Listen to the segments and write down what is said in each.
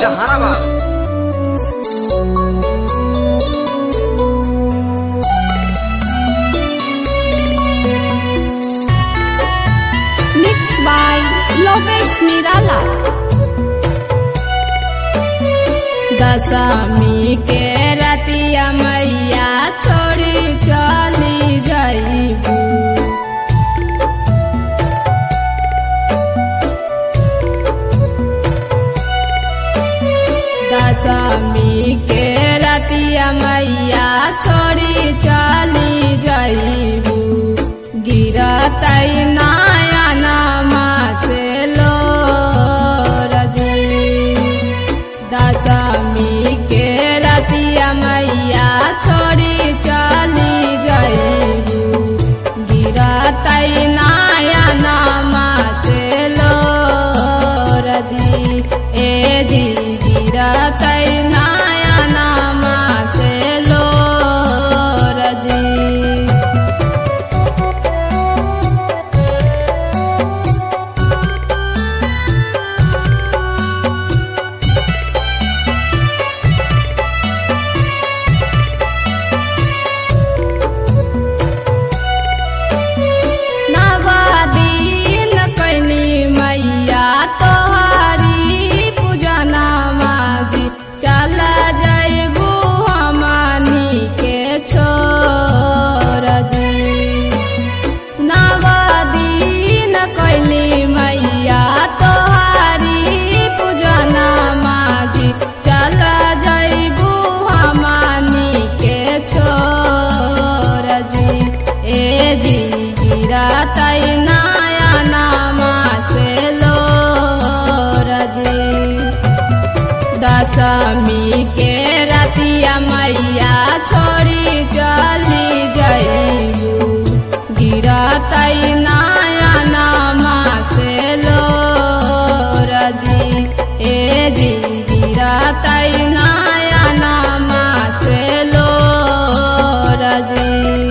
Jehanabad. Mixed by Lokesh Nirala। दशमी के रतिया मैया छोड़ी चली जाइबू। दशमी के रतिया मैया छोड़ी चली जाइबू। गिरतै नया नमा से लो रजी। दशमी के रतिया मैया छोड़ी चली जाइबू। गिरतै नया नमा से लो रजी। ए जी गिरतै नया नमा से लो रजी। चल जाइबू हमनी के छोड़ जी। नव दिन कैली मैया तोहारी पूजना माजी। चल जाइबू हमनी के छोड़ जी। ए जी गिरतै नया नमा से लो रजी। दशमी के रतिया मैया छोड़ी चली जाइबू। गिरतै नया नमा से लो रजी। ए जी गिरतै नया नमा से लो रजी।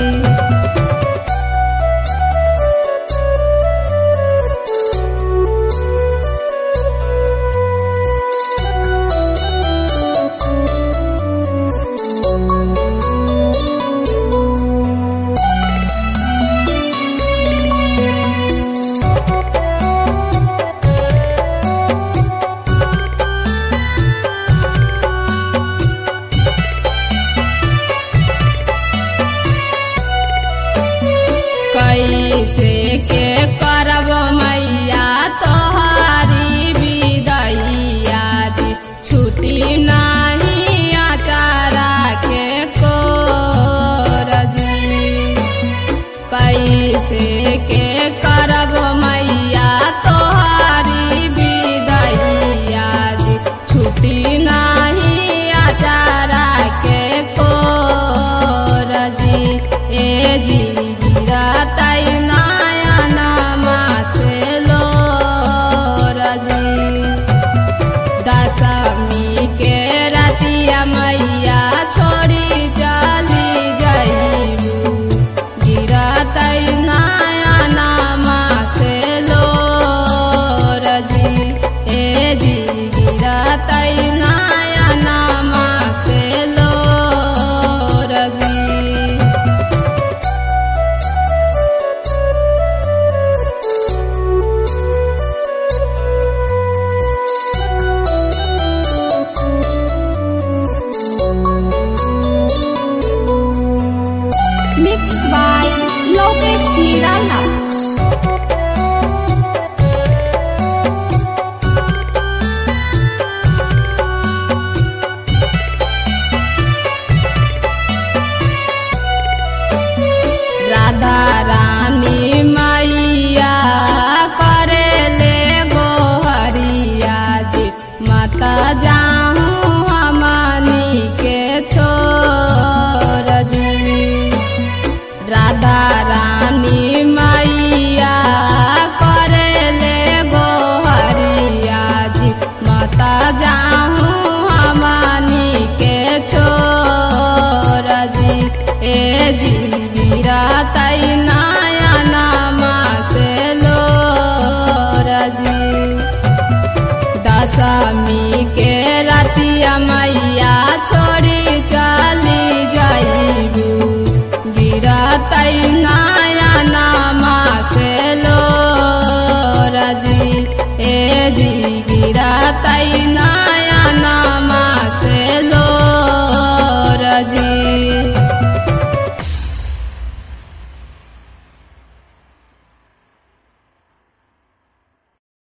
कैसे के करब मैया तोहारी विदैया जी। छुट्टी नहीं आचारा के कोरजी। कैसे के करब मैया तोहारी विदैया जी। छुट्टी नहीं आचारा के कोरजी। ए जी गिरतै नया नमा से लो रजी। दशमी के रतिया मैया छोड़ी चली जाइबू। गिरतै नया नमा से लो रजी। ए जी गिरतै नया नमा से लो रजी। Mixed by Lokesh Nirala। Radha Rani मैया करेले गोहरिया जी। माता जाहूँ हमनी के छोड़ जी। राधा रानी मैया करेले गोहरिया जी। माता जाहूँ हमनी के छोड़ जी। ए जी गिरतै नया नमा से लो रजी। दशमी नवमी के रतिया मैया छोड़ी चली जाइबू गिरतै नया नमा से लो रजी ए जी गिरतै